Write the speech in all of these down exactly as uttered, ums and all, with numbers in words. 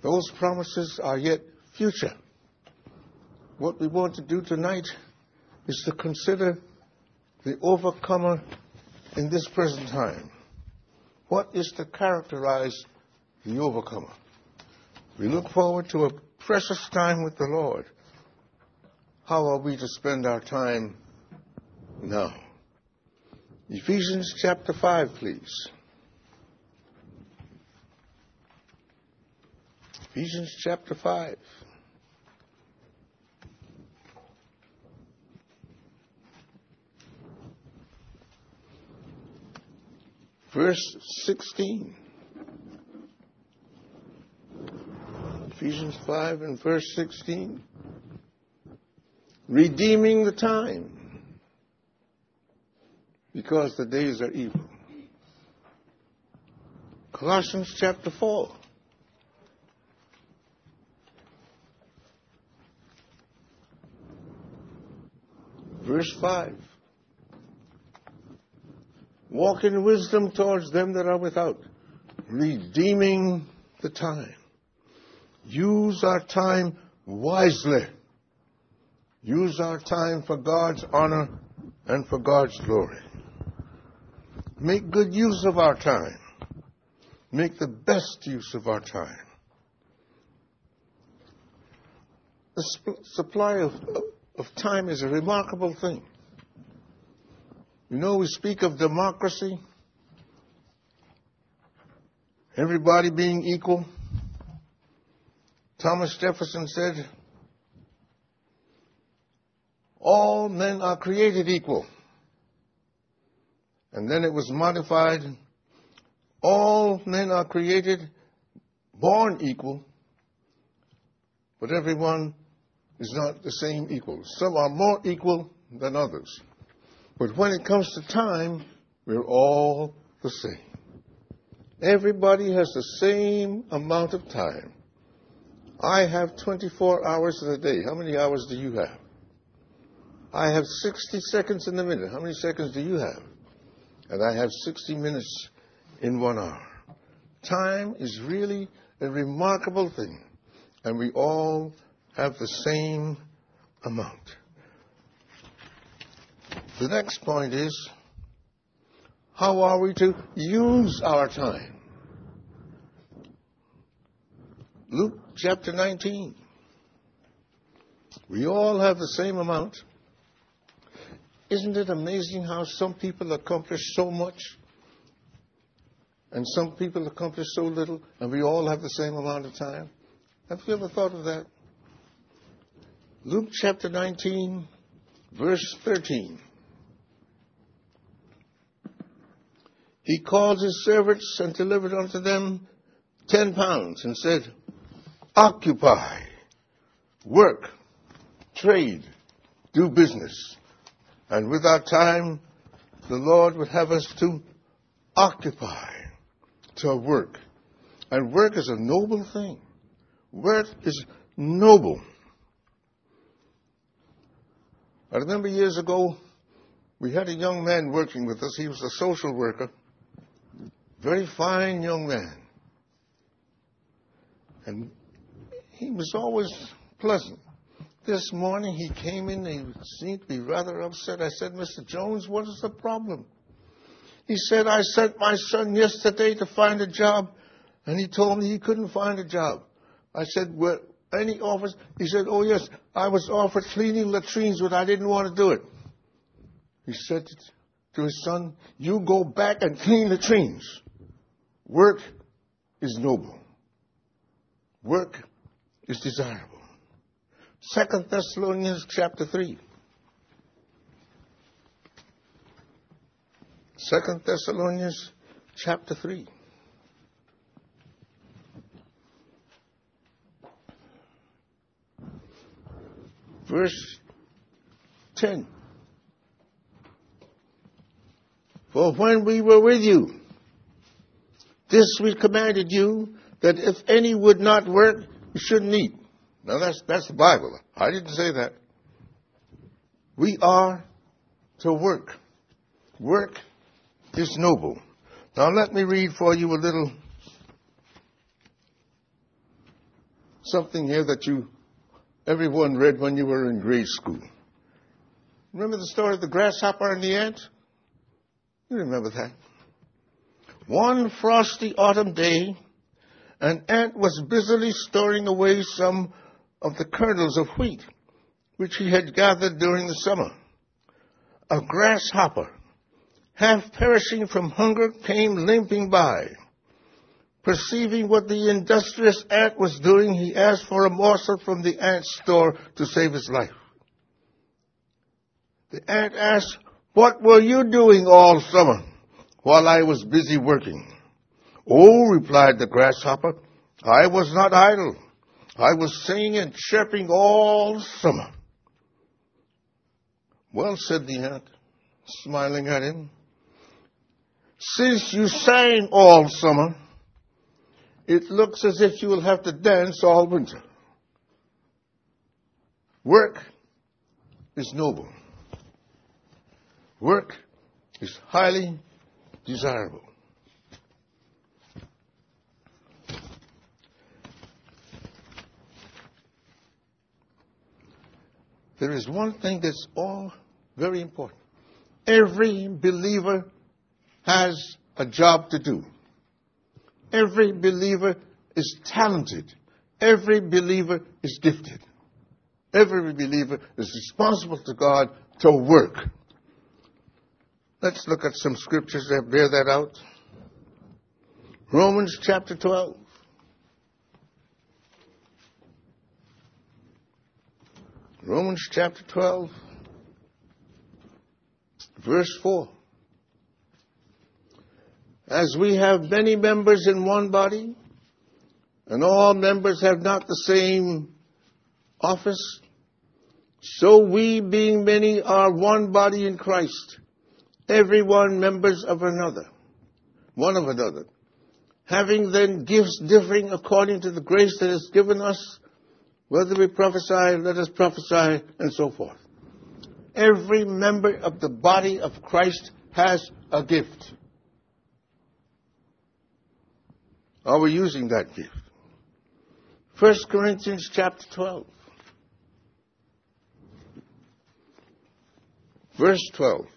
Those promises are yet future. What we want to do tonight is to consider the overcomer in this present time. What is to characterize the overcomer? We look forward to a precious time with the Lord. How are we to spend our time now? Ephesians chapter five, please. Ephesians chapter five. Verse sixteen. Ephesians five and verse sixteen. Redeeming the time, because the days are evil. Colossians chapter four. Verse five. Walk in wisdom towards them that are without, redeeming the time. Use our time wisely. Use our time for God's honor and for God's glory. Make good use of our time. Make the best use of our time. The sp- supply of, of time is a remarkable thing. You know, we speak of democracy, everybody being equal. Thomas Jefferson said, all men are created equal. And then it was modified, all men are created born equal, but everyone is not the same equal. Some are more equal than others. But when it comes to time, we're all the same. Everybody has the same amount of time. I have twenty-four hours in a day. How many hours do you have? I have sixty seconds in a minute. How many seconds do you have? And I have sixty minutes in one hour. Time is really a remarkable thing. And we all have the same amount. The next point is, how are we to use our time? Luke chapter nineteen. We all have the same amount. Isn't it amazing how some people accomplish so much and some people accomplish so little, and we all have the same amount of time? Have you ever thought of that? Luke chapter nineteen, verse thirteen. He called his servants and delivered unto them ten pounds and said, occupy, work, trade, do business. And with our time, the Lord would have us to occupy, to work. And work is a noble thing. Work is noble. I remember years ago, we had a young man working with us. He was a social worker. Very fine young man. And he was always pleasant. This morning he came in and he seemed to be rather upset. I said, Mister Jones, what is the problem? He said, I sent my son yesterday to find a job, and he told me he couldn't find a job. I said, well, any offers? He said, oh, yes, I was offered cleaning latrines, but I didn't want to do it. He said to his son, you go back and clean latrines. Work is noble. Work is desirable. Second Thessalonians chapter three. Second Thessalonians chapter three. Verse ten. For when we were with you, this we commanded you, that if any would not work, you shouldn't eat. Now that's, that's the Bible. I didn't say that. We are to work. Work is noble. Now let me read for you a little something here that you, everyone read when you were in grade school. Remember the story of the grasshopper and the ant? You remember that. One frosty autumn day, an ant was busily storing away some of the kernels of wheat, which he had gathered during the summer. A grasshopper, half perishing from hunger, came limping by. Perceiving what the industrious ant was doing, he asked for a morsel from the ant's store to save his life. The ant asked, "What were you doing all summer while I was busy working?" "Oh," replied the grasshopper, "I was not idle. I was singing and chirping all summer." "Well," said the ant, smiling at him, "since you sang all summer, it looks as if you will have to dance all winter. Work is noble. Work is highly desirable." There is one thing that's all very important. Every believer has a job to do. Every believer is talented. Every believer is gifted. Every believer is responsible to God to work. Let's look at some scriptures that bear that out. Romans chapter twelve. Romans chapter twelve, verse four. As we have many members in one body, and all members have not the same office, so we, being many, are one body in Christ, every one members of another, one of another. Having then gifts differing according to the grace that is given us, whether we prophesy, let us prophesy, and so forth. Every member of the body of Christ has a gift. Are we using that gift? First Corinthians chapter twelve. Verse twelve.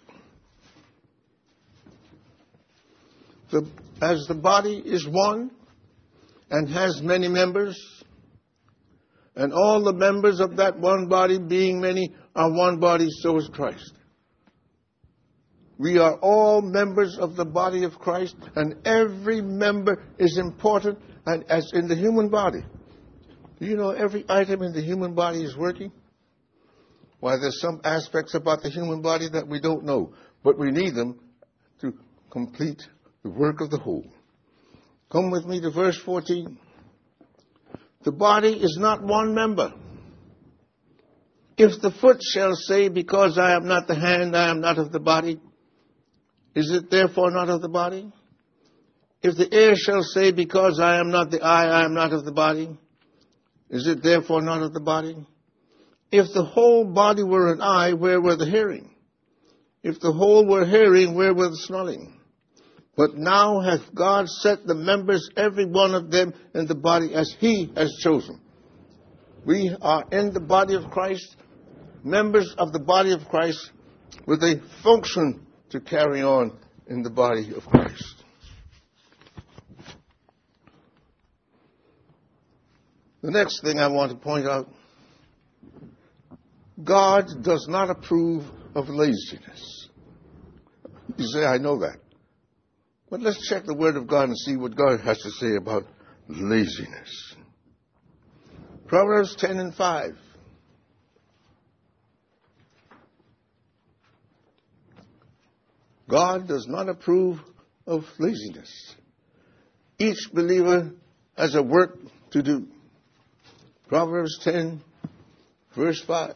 The, as the body is one and has many members, and all the members of that one body, being many, are one body, so is Christ. We are all members of the body of Christ, and every member is important, and as in the human body. Do you know every item in the human body is working? Why, there's some aspects about the human body that we don't know, but we need them to complete the work of the whole. Come with me to verse fourteen. The body is not one member. If the foot shall say, because I am not the hand, I am not of the body, is it therefore not of the body? If the ear shall say, because I am not the eye, I am not of the body, is it therefore not of the body? If the whole body were an eye, where were the hearing? If the whole were hearing, where were the smelling? But now hath God set the members, every one of them, in the body as He has chosen. We are in the body of Christ, members of the body of Christ, with a function to carry on in the body of Christ. The next thing I want to point out, God does not approve of laziness. You say, I know that. But let's check the Word of God and see what God has to say about laziness. Proverbs ten and five. God does not approve of laziness. Each believer has a work to do. Proverbs ten, verse five.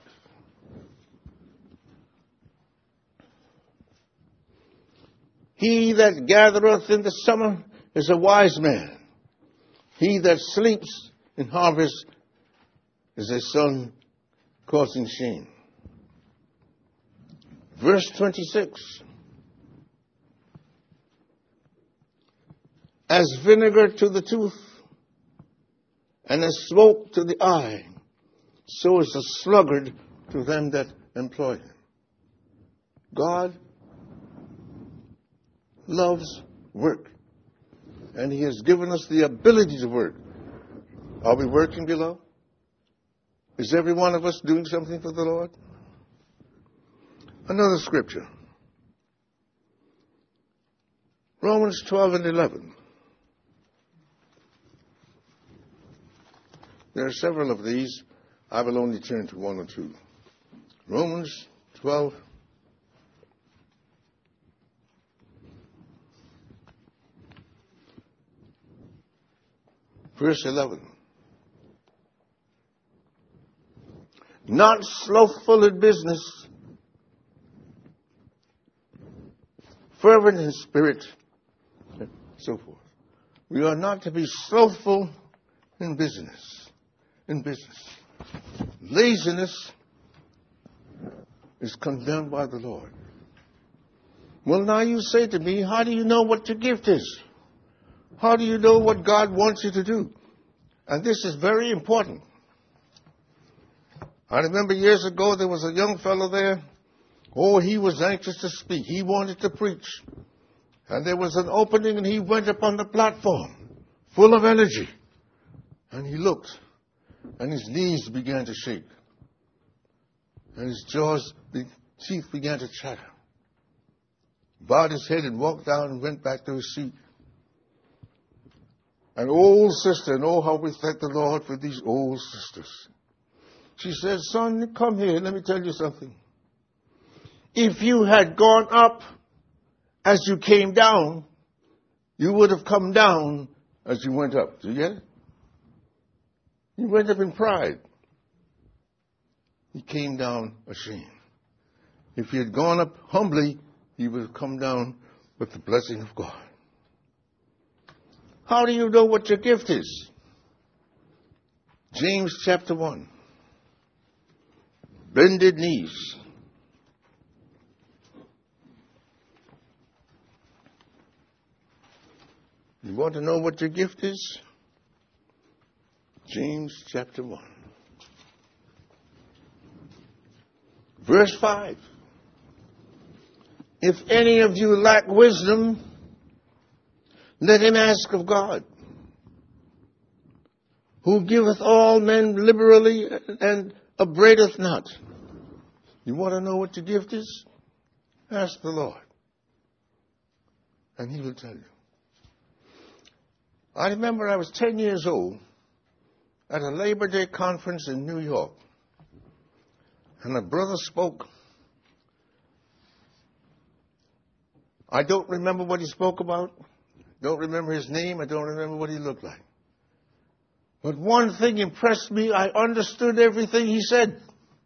He that gathereth in the summer is a wise man. He that sleeps in harvest is a son causing shame. Verse twenty-six. As vinegar to the tooth, and as smoke to the eye, so is the sluggard to them that employ him. God loves work, and he has given us the ability to work. Are we working, beloved? Is every one of us doing something for the Lord? Another scripture. Romans twelve and eleven. There are several of these. I will only turn to one or two. Romans twelve. Verse eleven. Not slothful in business, fervent in spirit, and so forth. We are not to be slothful in business. In business. Laziness is condemned by the Lord. Well, now you say to me, how do you know what your gift is? How do you know what God wants you to do? And this is very important. I remember years ago there was a young fellow there. Oh, he was anxious to speak. He wanted to preach. And there was an opening and he went up on the platform, full of energy. And he looked, and his knees began to shake. And his jaws, the teeth began to chatter. Bowed his head and walked down and went back to his seat. An old sister, and oh, how we thank the Lord for these old sisters. She said, son, come here, let me tell you something. If you had gone up as you came down, you would have come down as you went up. Do you get it? You went up in pride. He came down ashamed. If he had gone up humbly, he would have come down with the blessing of God. How do you know what your gift is? James chapter one. Bended knees. You want to know what your gift is? James chapter one. Verse five. If any of you lack wisdom, let him ask of God, who giveth all men liberally and upbraideth not. You want to know what your gift is? Ask the Lord, and he will tell you. I remember I was ten years old at a Labor Day conference in New York, and a brother spoke. I don't remember what he spoke about. Don't remember his name. I don't remember what he looked like. But one thing impressed me. I understood everything he said.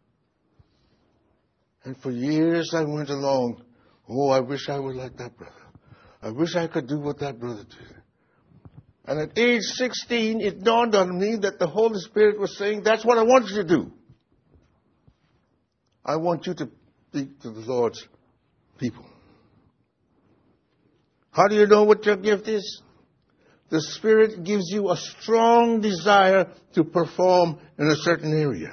And for years I went along. Oh, I wish I were like that brother. I wish I could do what that brother did. And at age sixteen, it dawned on me that the Holy Spirit was saying, that's what I want you to do. I want you to speak to the Lord's people. How do you know what your gift is? The Spirit gives you a strong desire to perform in a certain area.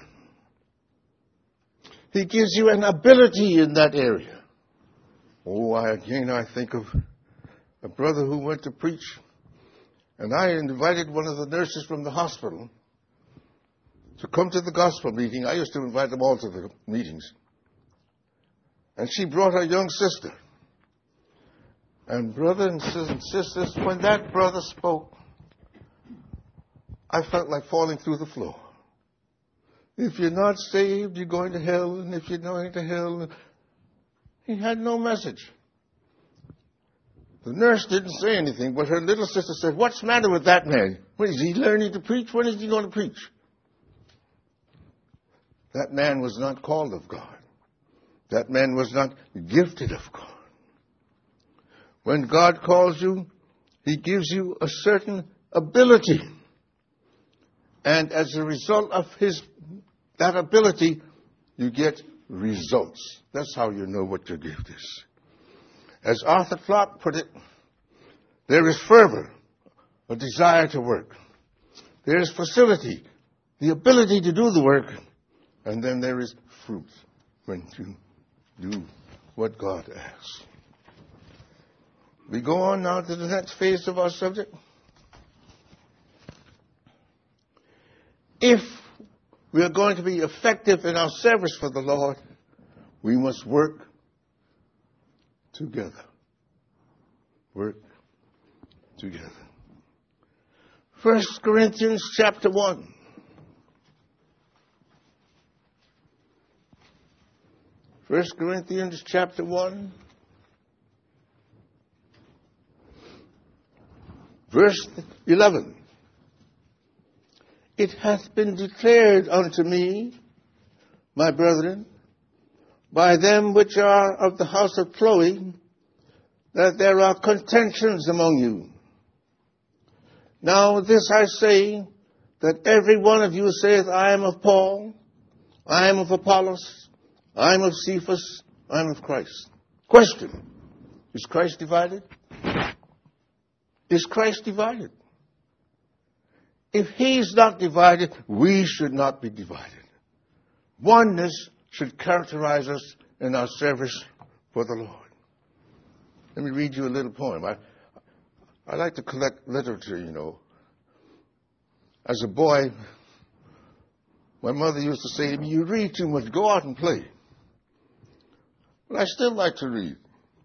He gives you an ability in that area. Oh, I, again, I think of a brother who went to preach, and I invited one of the nurses from the hospital to come to the gospel meeting. I used to invite them all to the meetings. And she brought her young sister. And brothers and sisters, when that brother spoke, I felt like falling through the floor. If you're not saved, you're going to hell, and if you're going to hell, he had no message. The nurse didn't say anything, but her little sister said, what's the matter with that man? What, is he learning to preach? When is he going to preach? That man was not called of God. That man was not gifted of God. When God calls you, he gives you a certain ability. And as a result of his that ability, you get results. That's how you know what your gift is. As Arthur Clarke put it, there is fervor, a desire to work. There is facility, the ability to do the work, and then there is fruit when you do what God asks. We go on now to the next phase of our subject. If we are going to be effective in our service for the Lord, we must work together. Work together. First Corinthians chapter one. First Corinthians chapter one. Verse eleven. It hath been declared unto me, my brethren, by them which are of the house of Chloe, that there are contentions among you. Now this I say, that every one of you saith, I am of Paul, I am of Apollos, I am of Cephas, I am of Christ. Question, is Christ divided? Is Christ divided? If he's not divided, we should not be divided. Oneness should characterize us in our service for the Lord. Let me read you a little poem. I, I like to collect literature, you know. As a boy, my mother used to say to me, you read too much, go out and play. But I still like to read.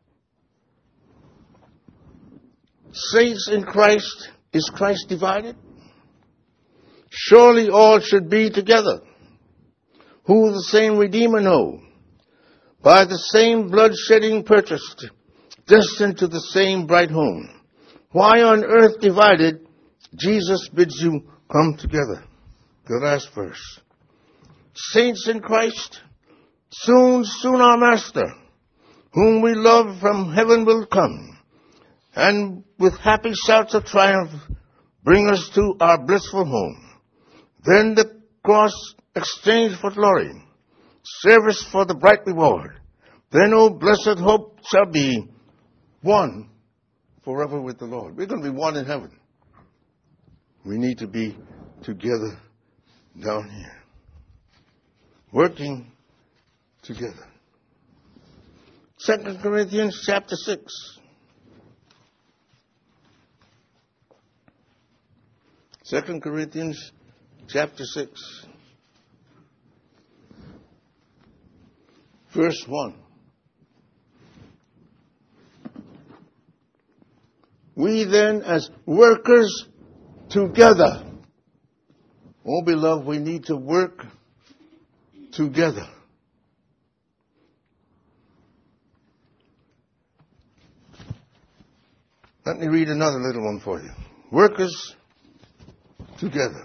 Saints in Christ, is Christ divided? Surely all should be together. Who the same Redeemer know? By the same blood shedding purchased, destined to the same bright home. Why on earth divided? Jesus bids you come together. The last verse. Saints in Christ, soon, soon our Master, whom we love from heaven will come, and with happy shouts of triumph, bring us to our blissful home. Then the cross exchange for glory, service for the bright reward. Then, oh, blessed hope shall be one forever with the Lord. We're going to be one in heaven. We need to be together down here, working together. Second Corinthians chapter six. Second Corinthians chapter six. Verse one. We then, as workers together. Oh, beloved, we need to work together. Let me read another little one for you. Workers together.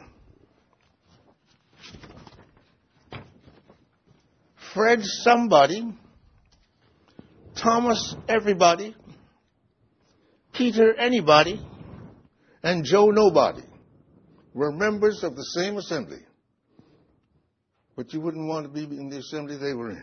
Fred somebody, Thomas everybody, Peter anybody, and Joe nobody were members of the same assembly. But you wouldn't want to be in the assembly they were in.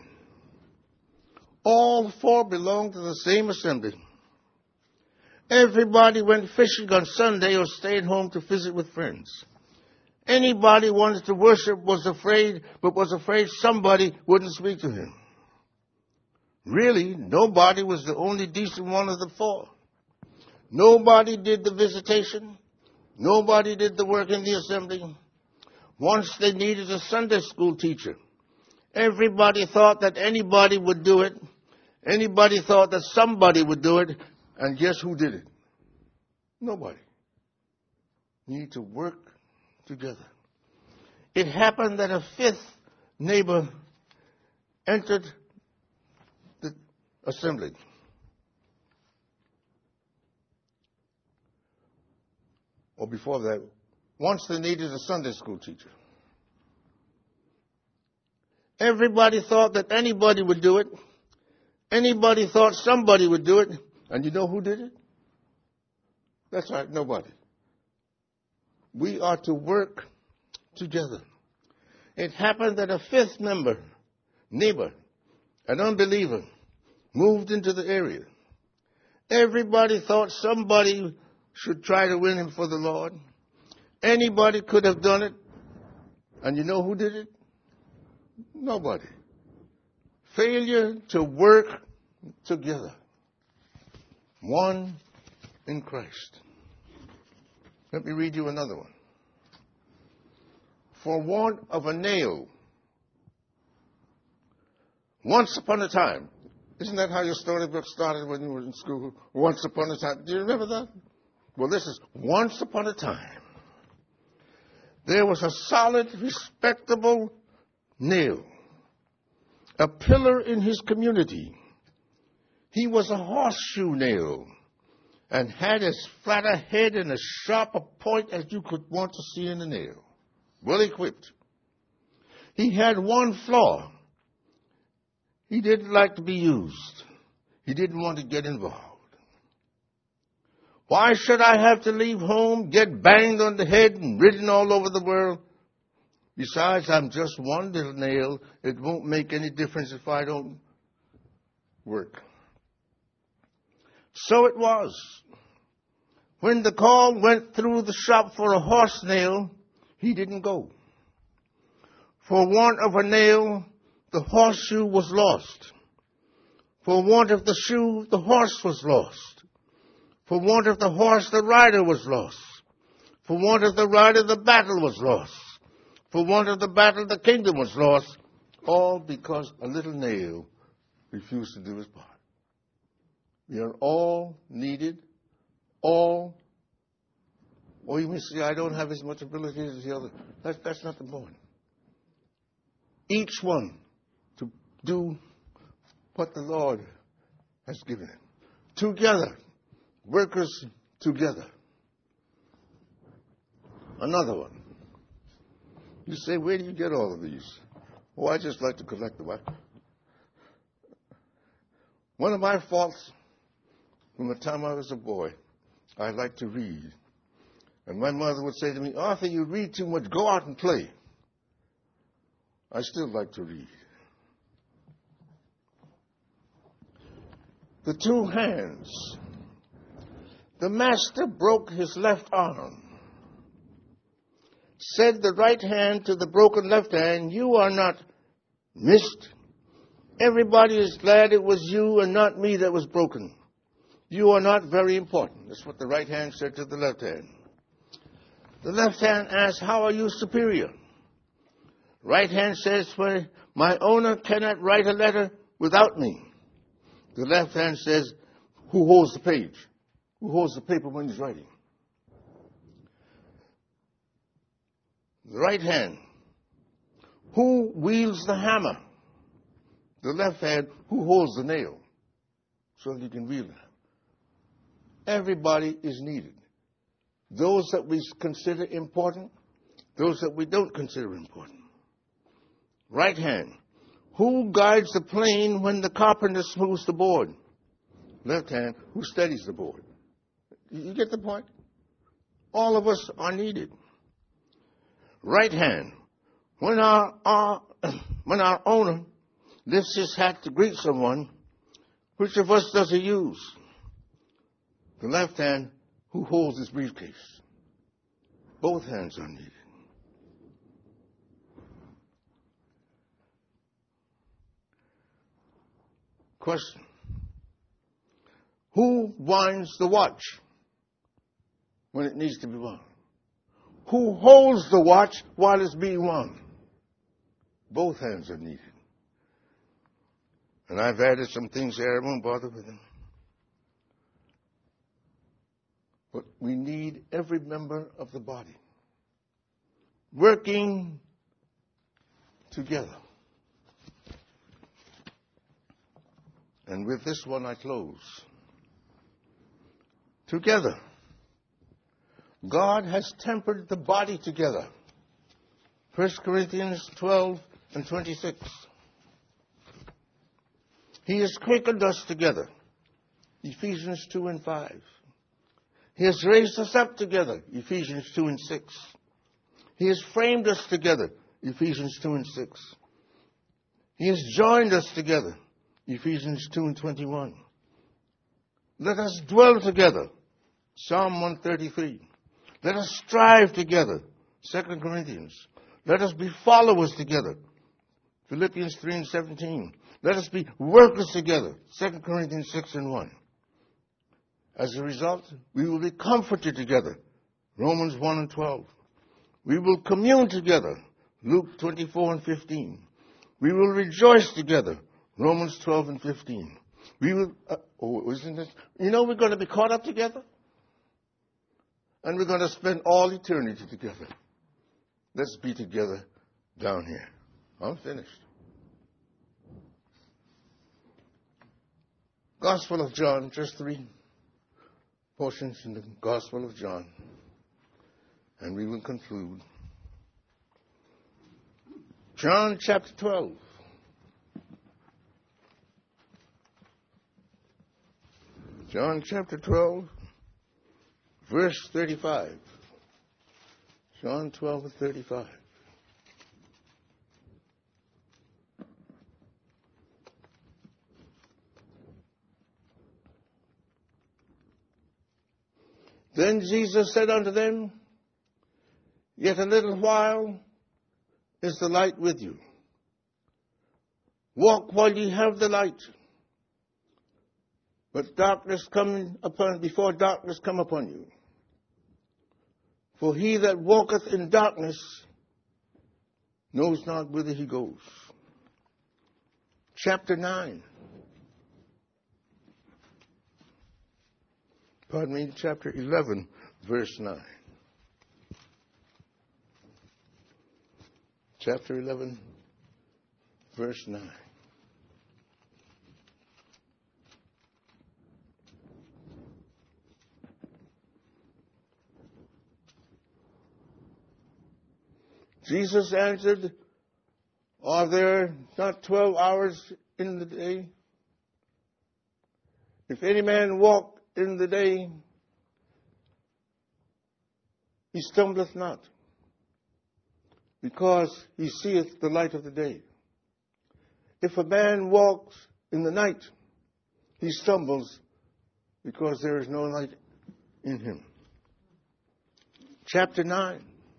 All four belonged to the same assembly. Everybody went fishing on Sunday or stayed home to visit with friends. Anybody wanted to worship was afraid, but was afraid somebody wouldn't speak to him. Really, nobody was the only decent one of the four. Nobody did the visitation. Nobody did the work in the assembly. Once they needed a Sunday school teacher. Everybody thought that anybody would do it. Anybody thought that somebody would do it. And guess who did it? Nobody. You need to work together. It happened that a fifth neighbor entered the assembly. Or before that, once they needed a Sunday school teacher. Everybody thought that anybody would do it. Anybody thought somebody would do it. And you know who did it? That's right, nobody. We are to work together. It happened that a fifth member, neighbor, an unbeliever, moved into the area. Everybody thought somebody should try to win him for the Lord. Anybody could have done it. And you know who did it? Nobody. Failure to work together. One in Christ. Let me read you another one. For want of a nail, once upon a time. Isn't that how your storybook started when you were in school? Once upon a time. Do you remember that? Well, this is once upon a time. There was a solid, respectable nail, a pillar in his community. He was a horseshoe nail and had as flat a head and as sharp a point as you could want to see in a nail. Well equipped. He had one flaw. He didn't like to be used. He didn't want to get involved. Why should I have to leave home, get banged on the head and ridden all over the world? Besides, I'm just one little nail. It won't make any difference if I don't work. So it was. When the call went through the shop for a horse nail, he didn't go. For want of a nail, the horseshoe was lost. For want of the shoe, the horse was lost. For want of the horse, the rider was lost. For want of the rider, the battle was lost. For want of the battle, the kingdom was lost. All because a little nail refused to do his part. We are all needed. All. Or you may say, I don't have as much ability as the other. That's, that's not the point. Each one to do what the Lord has given him. Together. Workers together. Another one. You say, where do you get all of these? Oh, I just like to collect them. One of my faults from the time I was a boy, I liked to read. And my mother would say to me, Arthur, you read too much. Go out and play. I still like to read. The two hands. The master broke his left arm. Said the right hand to the broken left hand, you are not missed. Everybody is glad it was you and not me that was broken. You are not very important. That's what the right hand said to the left hand. The left hand asked, how are you superior? Right hand says, well, my owner cannot write a letter without me. The left hand says, who holds the page? Who holds the paper when he's writing? The right hand. Who wields the hammer? The left hand. Who holds the nail? So that you can wield it. Everybody is needed. Those that we consider important, those that we don't consider important. Right hand. Who guides the plane when the carpenter smooths the board? Left hand. Who steadies the board? You get the point? All of us are needed. Right hand. When our, our, when our owner lifts his hat to greet someone, which of us does he use? The left hand, who holds his briefcase. Both hands are needed. Question. Who winds the watch when it needs to be wound? Who holds the watch while it's being wound? Both hands are needed. And I've added some things there. I won't bother with them. But we need every member of the body working together. And with this one I close. Together. God has tempered the body together. First Corinthians twelve and twenty-six. He has quickened us together. Ephesians two and five. He has raised us up together. Ephesians two and six. He has framed us together. Ephesians two and six. He has joined us together. Ephesians two and twenty-one. Let us dwell together. Psalm one thirty-three. Let us strive together. Second Corinthians. Let us be followers together. Philippians three and seventeen. Let us be workers together. Second Corinthians six and one. As a result, we will be comforted together. Romans one and twelve. We will commune together. Luke twenty-four and fifteen. We will rejoice together. Romans twelve and fifteen. We will, uh, oh, isn't it? You know we're going to be caught up together? And we're going to spend all eternity together. Let's be together down here. I'm finished. Gospel of John, just three portions in the Gospel of John. And we will conclude. John chapter twelve. John chapter twelve, verse thirty-five. John twelve and thirty-five. Then Jesus said unto them, Yet a little while is the light with you. Walk while ye have the light. But darkness coming upon, before darkness come upon you. For he that walketh in darkness knows not whither he goes. Chapter nine. Pardon me, chapter eleven, verse nine. Chapter eleven, verse nine. Jesus answered, Are there not twelve hours in the day? If any man walk in the day, he stumbleth not, because he seeth the light of the day. If a man walks in the night, he stumbles, because there is no light in him. Chapter nine.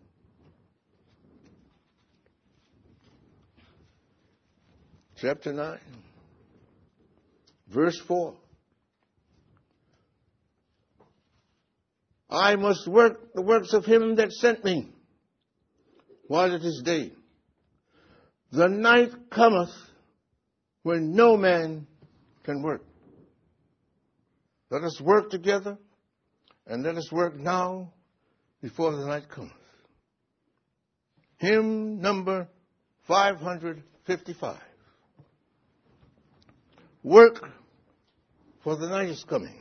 Chapter nine, verse four. I must work the works of him that sent me while it is day. The night cometh when no man can work. Let us work together, and let us work now before the night cometh. Hymn number five hundred fifty-five. Work, for the night is coming,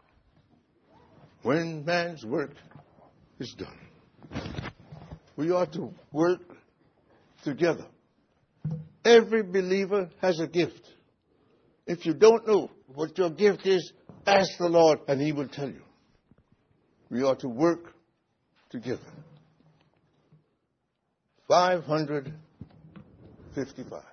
when man's work is done. We ought to work together. Every believer has a gift. If you don't know what your gift is, ask the Lord and he will tell you. We ought to work together. five hundred fifty-five.